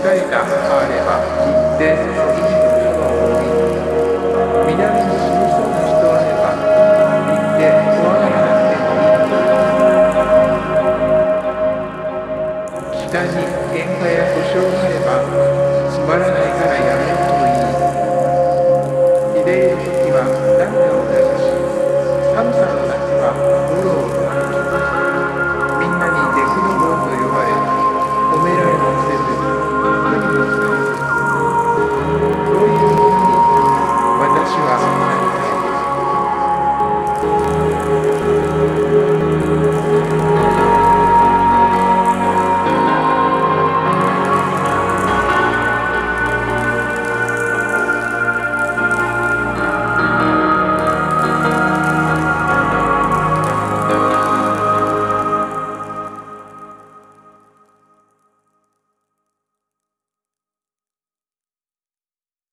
えがあれば行ってその意志のそばを見る。南に死にそうな人あれば行って怖がらなくてもいいと言う。北に喧嘩や故障があればつまらないからやめるといい。日でいる時は涙を流し、寒さの夏は泥を